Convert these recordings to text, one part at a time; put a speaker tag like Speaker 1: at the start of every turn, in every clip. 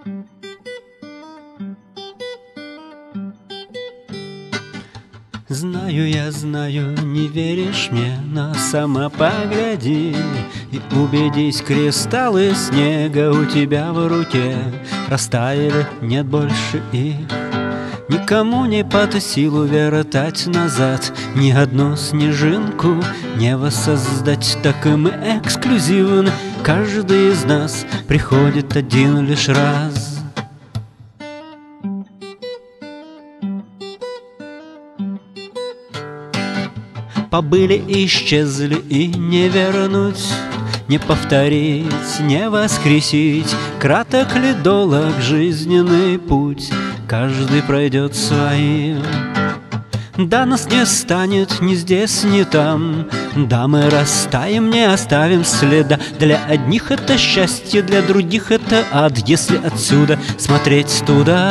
Speaker 1: Знаю, я знаю, не веришь мне, но сама погляди и убедись, кристаллы снега у тебя в руке растаяли, нет больше их. Никому не под силу веротать назад ни одну снежинку не воссоздать. Так и мы эксклюзивны, каждый из нас приходит один лишь раз. Побыли и исчезли, и не вернуть, не повторить, не воскресить. Краток ли, долог жизненный путь, каждый пройдет своим. Да нас не станет ни здесь, ни там, да мы растаем, не оставим следа. Для одних это счастье, для других это ад, если отсюда смотреть туда.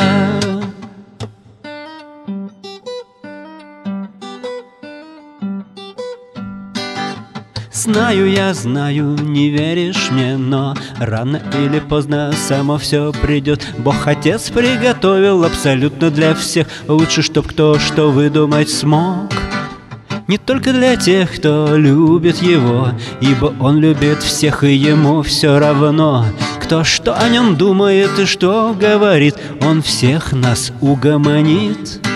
Speaker 1: Знаю, я знаю, не веришь мне, но рано или поздно само все придет. Бог Отец приготовил абсолютно для всех, лучше, чтоб кто что выдумать смог. Не только для тех, кто любит Его, ибо Он любит всех, и Ему все равно, кто что о Нем думает и что говорит. Он всех нас угомонит.